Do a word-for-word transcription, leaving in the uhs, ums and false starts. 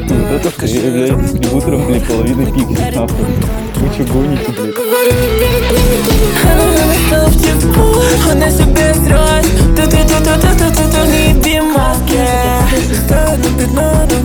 Вот это ты является дистрибьютором, блядь, половины пикселей, нахуй. Вы чё гоните, блядь? Он на себе строит, ты ты ты ты ты ты ты ты не be my girl.